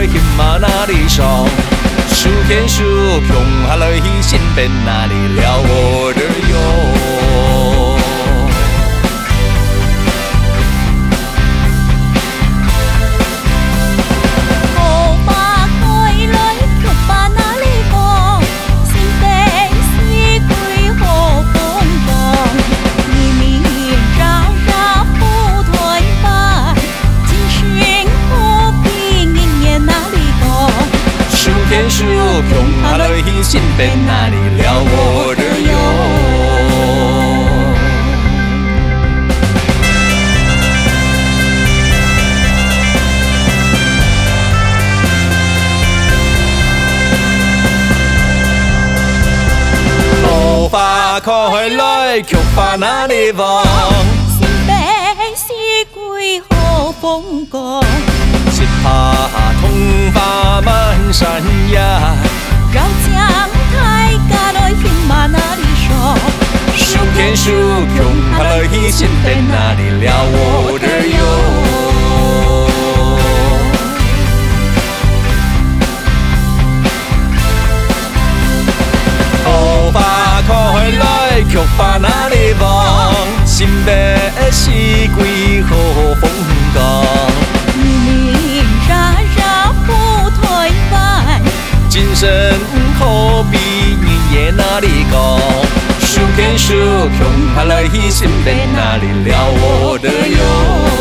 来行嘛哪里爽？数天数穷下来身边哪里了我的忧？ 好吧，开来却把哪里讲？心底是归好风光，明明扎扎不退翻，今生何必年年哪里讲？ 数天数穷下来身边哪里了我的忧？头发开来却把哪里忘？ 心底是归好风光， 一怕通发满山崖。 绕江太家来行嘛哪里说？ 数天数穷下来身边哪里了我的忧？头发开来却把哪里忘？心边是归好风光。 明明扎扎不退翻， 今生何必年夜哪里讲？数天数穷下来身边哪里了我的忧？